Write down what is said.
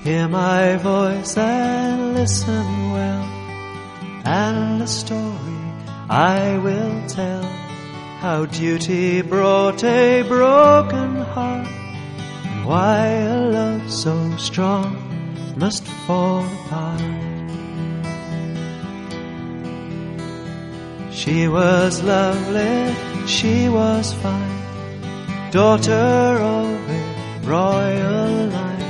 Hear my voice and listen well, and a story I will tell, how duty brought a broken heart, and why a love so strong must fall apart. She was lovely, she was fine, daughter of a royal line,